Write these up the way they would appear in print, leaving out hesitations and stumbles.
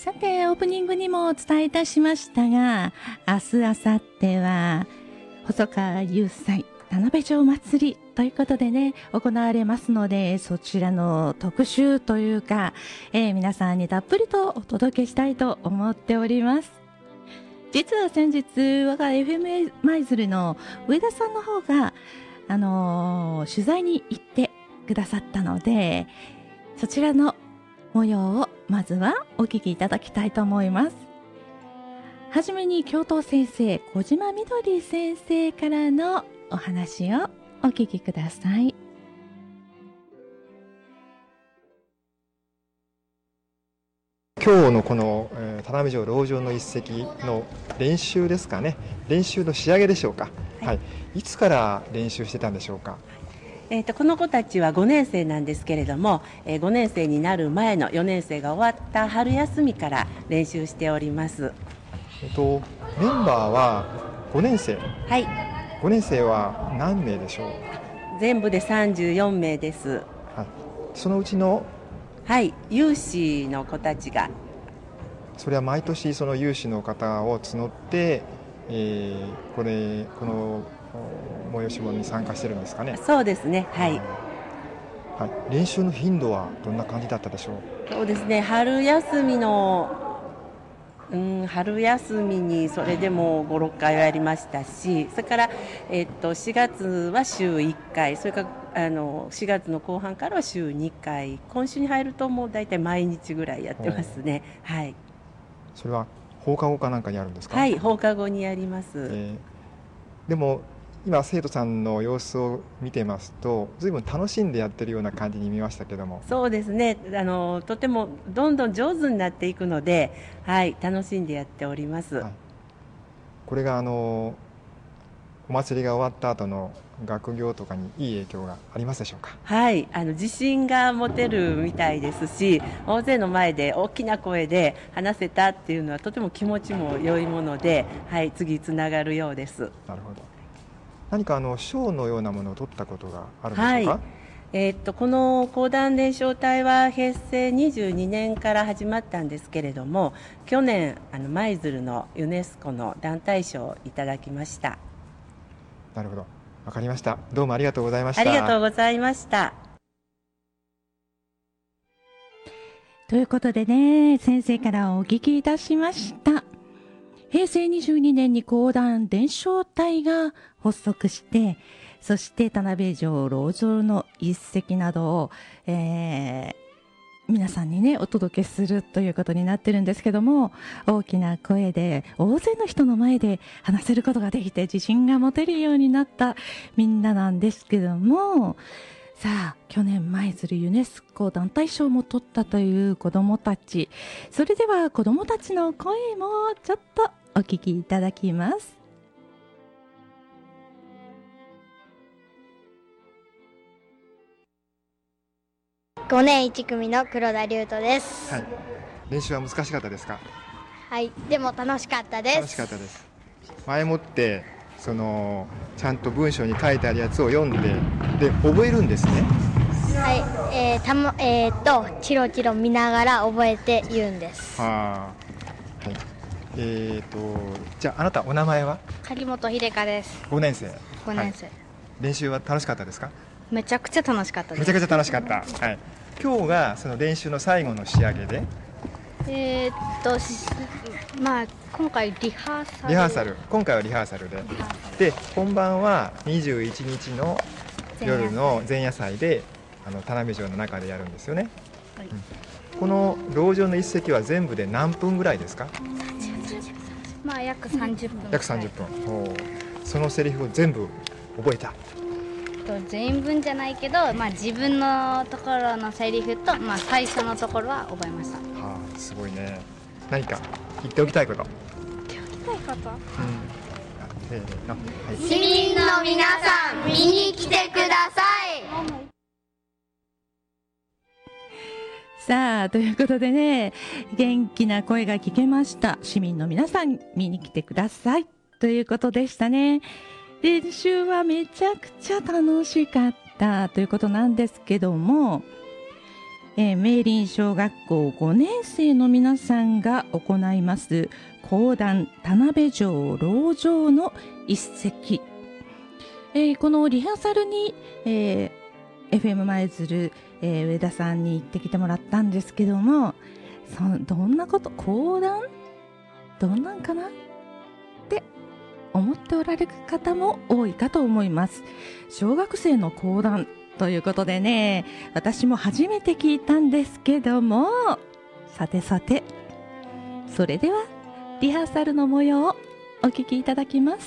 さて、オープニングにもお伝えいたしましたが、明日、明後日は細川雄祭田辺城祭りということでね、行われますので、そちらの特集というか、皆さんにたっぷりとお届けしたいと思っております。実は先日、我が FM 舞鶴の上田さんの方が、取材に行ってくださったので、そちらの模様をまずはお聞きいただきたいと思います。はじめに教頭先生、小島みどり先生からのお話をお聞きください。 今日のこの田辺城籠城の一席の練習ですかね。練習の仕上げでしょうか。はい。いつから練習してたんでしょうか。 この子たちは5年生なんですけれども、5年生になる前の4年生が終わった春休みから練習しております。 メンバーは5年生。 はい。 5年生は何名でしょう。 全部で34名です。 はい。そのうちのはい、有志の子たちが。 それは毎年その有志の方を募って、この催し物に参加してるんですかね。 そうですね。はい。 はい。練習の頻度はどんな感じだったでしょう。 そうですね。春休みにそれでも5、6回はやりましたし、それから、4月は週1回、それから4月の後半からは週2回、今週に入るともう大体毎日ぐらいやってますね。はい。 それは放課後かなんかにあるんですか。 はい、放課後にやります。 でも今生徒さんの様子を見てますと、ずいぶん楽しんでやってるような感じに見ましたけども。 そうですね。とてもどんどん上手になっていくので、はい、楽しんでやっております。はい、 これがお祭りが終わった後の学業とかにいい影響がありますでしょうか。 はい、自信が持てるみたいですし、大勢の前で大きな声で話せたっていうのはとても気持ちも良いもので、はい、次つながるようです。 なるほど。何か賞のようなものを取ったことがあるんでしょうか。 はい、この講談伝承隊は平成22年から始まったんですけれども、去年舞鶴のユネスコの団体賞をいただきました。 なるほど、わかりました。どうもありがとうございました。 ありがとうございました。 ということでね、先生からお聞きいたしました。平成22年に講談伝承隊が発足して、そして田辺城籠城の一席などを、皆さんにねお届けするということになってるんですけども、大きな声で大勢の人の前で話せることができて自信が持てるようになったみんななんですけども、さあ去年舞鶴ユネスコ団体賞も取ったという子どもたち、それでは子どもたちの声もちょっとお聞きいただきます。 5年1組の黒田龍斗です。 はい。練習は難しかったですか。 はい、でも楽しかったです。 楽しかったです。前もってちゃんと文章に書いてあるやつを読んで覚えるんですね。 はい、チロチロ見ながら覚えて言うんです。 はい。じゃああなたお名前は。 狩本秀香です。 5年生。 5年生、はい。 練習は楽しかったですか。 めちゃくちゃ楽しかったです。 めちゃくちゃ楽しかった。はい。今日がその練習の最後の仕上げで。 まあ今回リハーサル。 今回はリハーサルで、本番は21日の夜の前夜祭で田辺城の中でやるんですよね。はい。この籠城の一席は全部で何分ぐらいですか。 まあ約30分。 約30分。そのセリフを全部覚えた。 全文じゃないけど、まあ、自分のところのセリフと、まあ、最初のところは覚えました。 はあ、すごいね。何か言っておきたいこと。 市民の皆さん、見に来てください。 さあということでね、元気な声が聞けました。市民の皆さん見に来てくださいということでしたね。練習はめちゃくちゃ楽しかったということなんですけども、 明林小学校5年生の皆さんが行います講談田辺城籠城の一席、このリハーサルに、FM 舞鶴、上田さんに行ってきてもらったんですけども、どんなこと講談どんなんかなって思っておられる方も多いかと思います。小学生の講談ということでね、私も初めて聞いたんですけども、さてさて、それではリハーサルの模様をお聞きいただきます。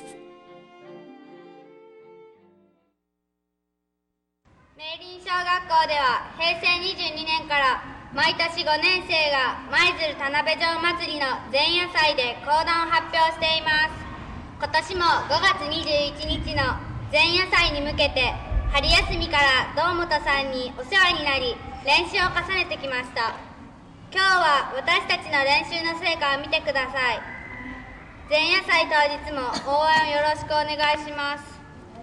明林小学校では平成22年から毎年5年生が舞鶴田辺城祭りの前夜祭で講談を発表しています。今年も5月21日の前夜祭に向けて春休みから堂本さんにお世話になり練習を重ねてきました。今日は私たちの練習の成果を見てください。前夜祭当日も応援よろしくお願いします。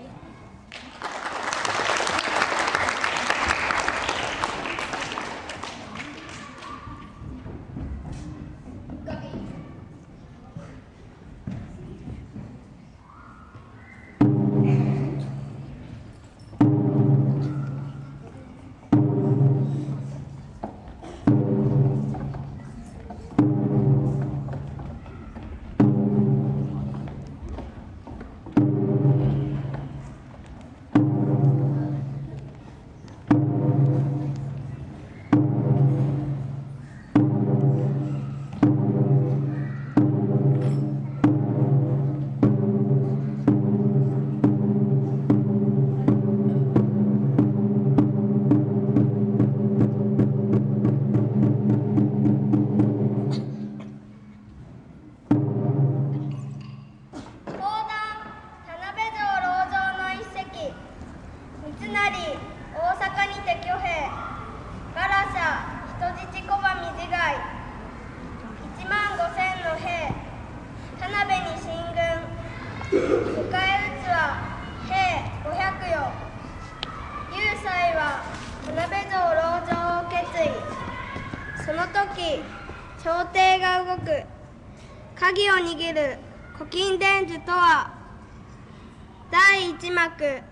朝廷が動く鍵を握る古今伝授とは、第一幕立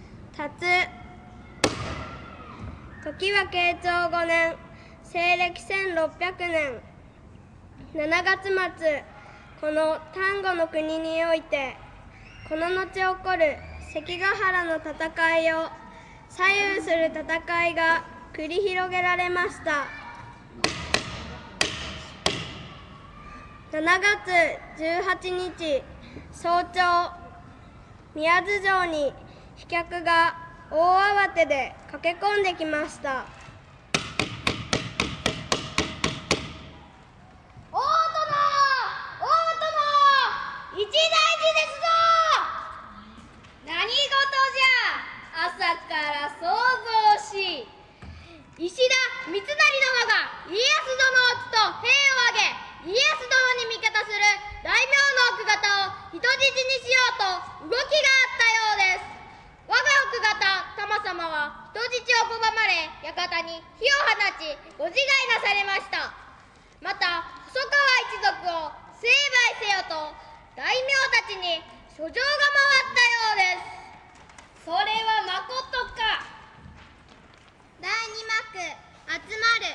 つ。時は慶長5年西暦1600年7月末、この丹後の国においてこの後起こる関ヶ原の戦いを左右する戦いが繰り広げられました。7月18日早朝、宮津城に飛脚が大慌てで駆け込んできました。大殿、一大事ですぞ。何事じゃ。朝から想像し、石田三成殿が家康殿を討つと兵を挙げ、家康殿に味方する大名の奥方を人質にしようと動きがあったようです。我が奥方玉様は人質を拒まれ、館に火を放ちご自害なされました。また細川一族を成敗せよと大名たちに書状が回ったようです。それはまことか。第二幕集まる。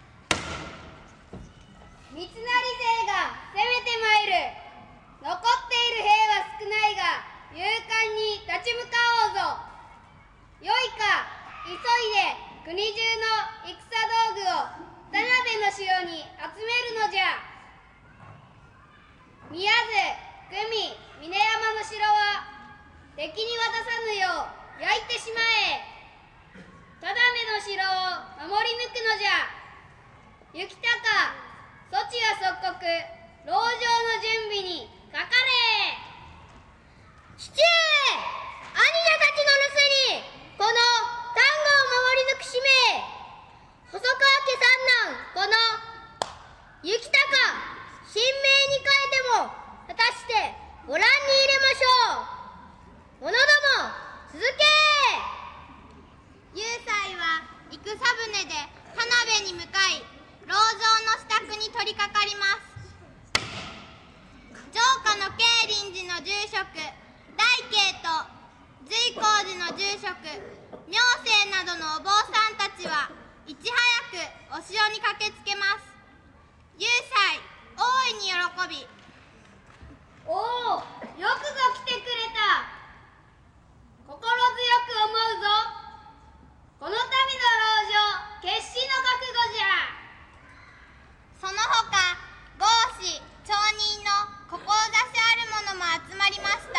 三成勢が攻めてまいる。残っている兵は少ないが勇敢に立ち向かおうぞ。よいか、急いで国中の戦道具を田辺の城に集めるのじゃ。宮津、久美、峰山の城は敵に渡さぬよう焼いてしまえ。田辺の城を守り抜くのじゃ。行高、そちは即刻籠城の準備にかかれ。父上、兄者たちの留守にこの丹後を守り抜く使命。細川家三男この行高、神明に変えても果たしてご覧に入れましょう。者ども続け。雄斎は戦船で田辺に向かい籠城の支度に取り掛かります。城下の慶林寺の住職大慶と随光寺の住職明生などのお坊さんたちはいち早くお城に駆けつけます。雄斎大いに喜び、おお、よくぞ来てくれた。心強く思うぞ。この度の籠城、決死の覚悟じゃ。その他合祀町人の志ある者も集まりました。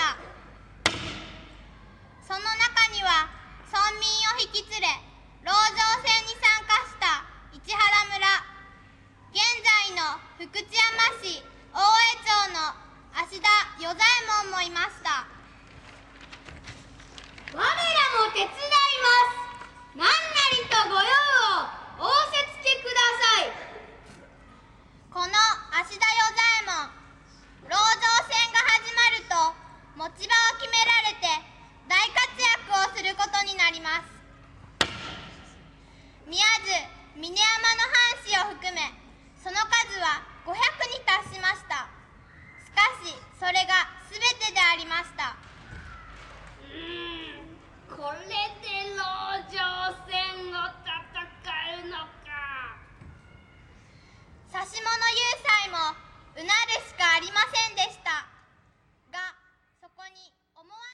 その中には村民を引き連れ籠城戦に参加した市原村、現在の福知山市大江町の芦田与左衛門もいました。我らも手伝います。何なりとご用を仰せつけください。この芦田与左衛門、籠城戦が始まると持ち場を決められて大活躍をすることになります。宮津峰山の藩士を含めその数は500に達しました。しかしそれが全てでありました。これで籠城戦を戦うのか。指物雄斎もうなるしかありませんでしたが、そこに思わ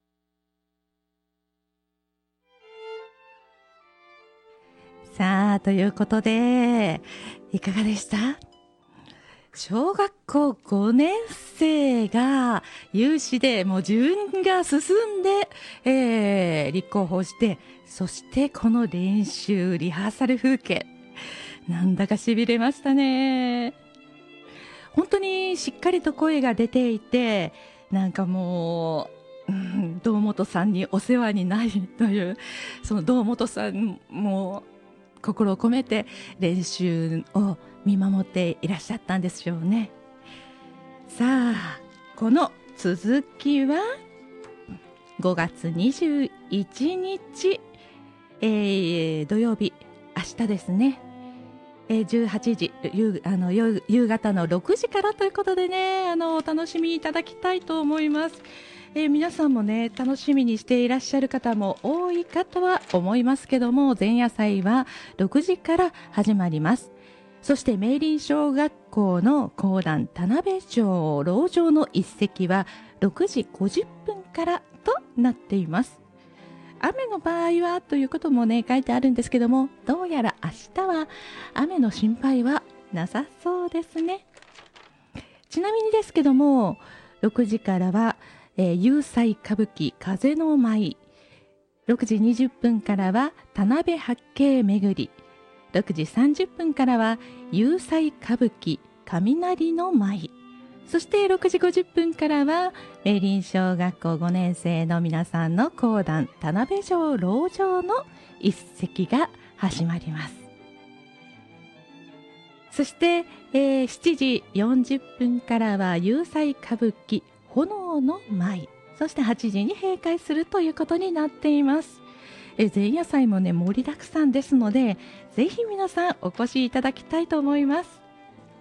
さあ、ということでいかがでした？小学校5年生が有志でもう順が進んで、立候補して、そしてこの練習リハーサル風景、なんだか痺れましたね。本当にしっかりと声が出ていて、なんかもう、堂本さんにお世話になりという、その堂本さんも心を込めて練習を見守っていらっしゃったんでしょうね。さあ、この続きは5月21日、土曜日、明日ですね。18時、夕方の6時からということでね、お楽しみいただきたいと思います。皆さんもね、楽しみにしていらっしゃる方も多いかとは思いますけども、前夜祭は6時から始まります。そして明林小学校の講談田辺城籠城の一席は6時50分からとなっています。雨の場合はということもね書いてあるんですけども、どうやら明日は雨の心配はなさそうですね。ちなみにですけども、6時からは、雄斎歌舞伎風の舞、6時20分からは田辺八景巡り、6時30分からは雄斎歌舞伎雷の舞、そして6時50分からは明林小学校5年生の皆さんの講談田辺城籠城の一席が始まります。そして、7時40分からは雄斎歌舞伎炎の舞、そして8時に閉会するということになっています。前夜祭もね盛りだくさんですので、ぜひ皆さんお越しいただきたいと思います。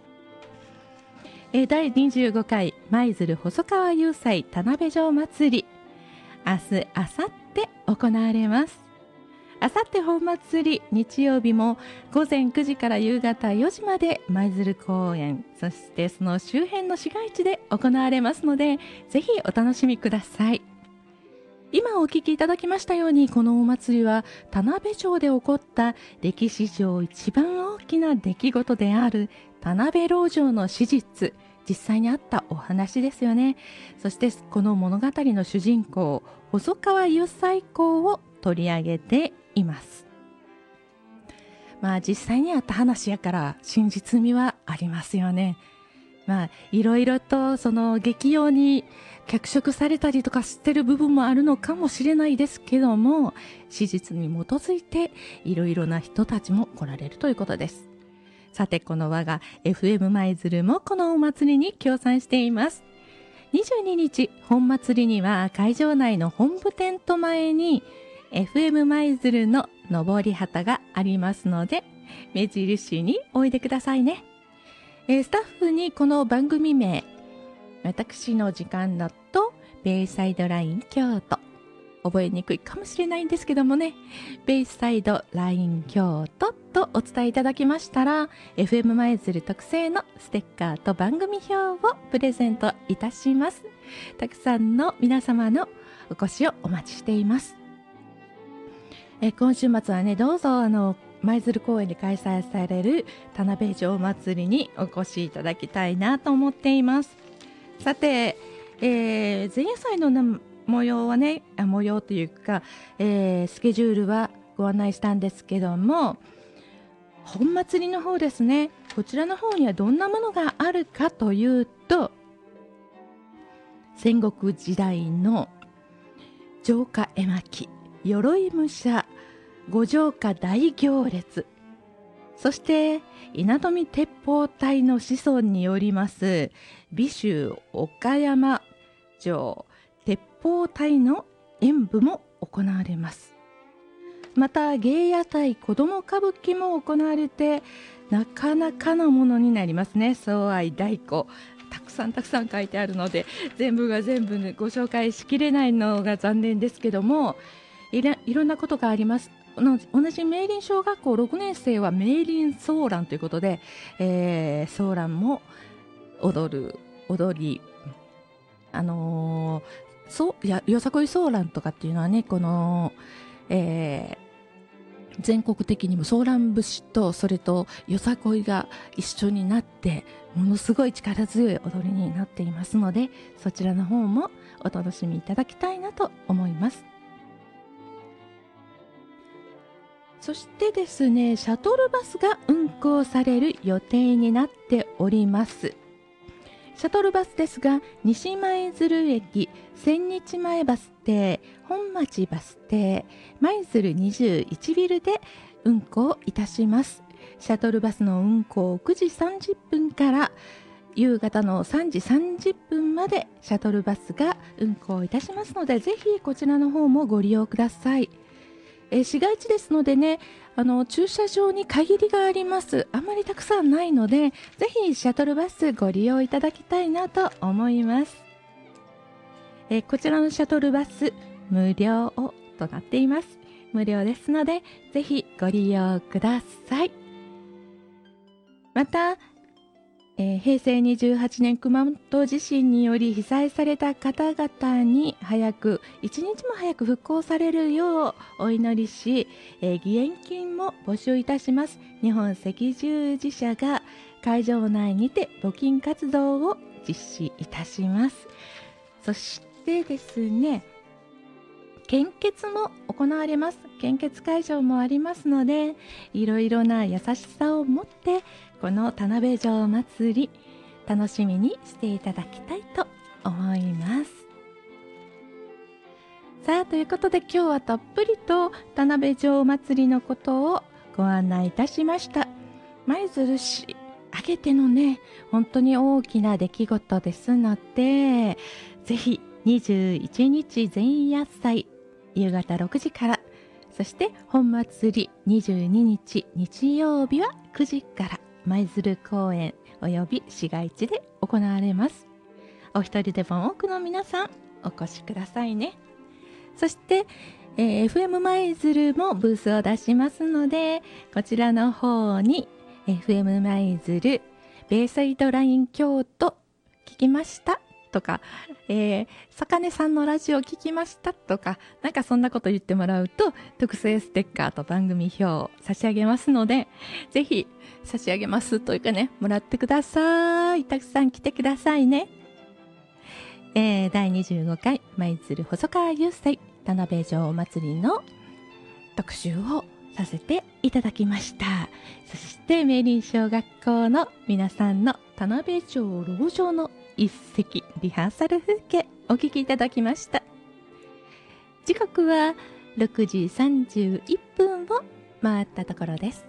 第25回舞鶴細川雄斎田辺城祭り、明日、明後日行われます。明後日本祭り、日曜日も午前9時から夕方4時まで舞鶴公園、そしてその周辺の市街地で行われますので、ぜひお楽しみください。今お聞きいただきましたように、このお祭りは田辺城で起こった歴史上一番大きな出来事である田辺籠城の史実、実際にあったお話ですよね。そしてこの物語の主人公細川雄斎公を取り上げています。まあ実際にあった話やから真実味はありますよね。まあいろいろとその劇用に脚色されたりとかしてる部分もあるのかもしれないですけども、史実に基づいていろいろな人たちも来られるということです。さて、この我が FM 舞鶴もこのお祭りに協賛しています。22日本祭りには会場内の本部テント前に FM 舞鶴の上り旗がありますので、 目印においでくださいね。スタッフにこの番組名、私の時間だとベイサイドライン京都、覚えにくいかもしれないんですけどもね、ベイサイドライン京都とお伝えいただきましたら、 FM 舞鶴特製のステッカーと番組表をプレゼントいたします。たくさんの皆様のお越しをお待ちしています。今週末はね、どうぞ舞鶴公園で開催される田辺城祭りにお越しいただきたいなと思っています。さて、前夜祭の模様はね、模様というか、スケジュールはご案内したんですけども、本祭りの方ですね、こちらの方にはどんなものがあるかというと、戦国時代の城下絵巻、鎧武者、五城下大行列、そして稲富鉄砲隊の子孫によります美州岡山城鉄砲隊の演舞も行われます。また芸屋隊子ども歌舞伎も行われて、なかなかのものになりますね。相愛太鼓、たくさん書いてあるので全部が全部、ご紹介しきれないのが残念ですけども、いろんなことがあります。同じ明林小学校6年生は明林ソーランということで、ソーランも踊り、よさこいソーランとかっていうのはね、この、全国的にもソーラン節とそれとよさこいが一緒になってものすごい力強い踊りになっていますので、そちらの方もお楽しみいただきたいなと思います。そしてですね、シャトルバスが運行される予定になっております。シャトルバスですが、西舞鶴駅、千日前バス停、本町バス停、舞鶴21ビルで運行いたします。シャトルバスの運行9時30分から夕方の3時30分までシャトルバスが運行いたしますので、ぜひこちらの方もご利用ください。市街地ですのでね、駐車場に限りがあります。あまりたくさんないので、ぜひシャトルバスご利用いただきたいなと思います。こちらのシャトルバス無料となっています。無料ですので、ぜひご利用ください。また、平成28年熊本地震により被災された方々に一日も早く復興されるようお祈りし、義援金も募集いたします。日本赤十字社が会場内にて募金活動を実施いたします。そしてですね、献血も行われます。献血会場もありますので、いろいろな優しさを持ってこの田辺城祭り楽しみにしていただきたいと思います。さあ、ということで今日はたっぷりと田辺城祭りのことをご案内いたしました。舞鶴市挙げてのね、本当に大きな出来事ですので、ぜひ21日前夜祭夕方6時から、そして本祭り22日日曜日は9時から舞鶴公園および市街地で行われます。お一人でも多くの皆さんお越しくださいね。そして、FM 舞鶴もブースを出しますので、こちらの方に FM 舞鶴ベイサイドライン京都聞きましたとか、坂根さんのラジオ聞きましたとか、なんかそんなこと言ってもらうと特製ステッカーと番組表を差し上げますので、ぜひ差し上げますというかね、もらってください。たくさん来てくださいね。第25回舞鶴細川雄祭田辺城お祭りの特集をさせていただきました。そして明林小学校の皆さんの田辺城籠城の一席リハーサル風景お聞きいただきました。時刻は6時31分を回ったところです。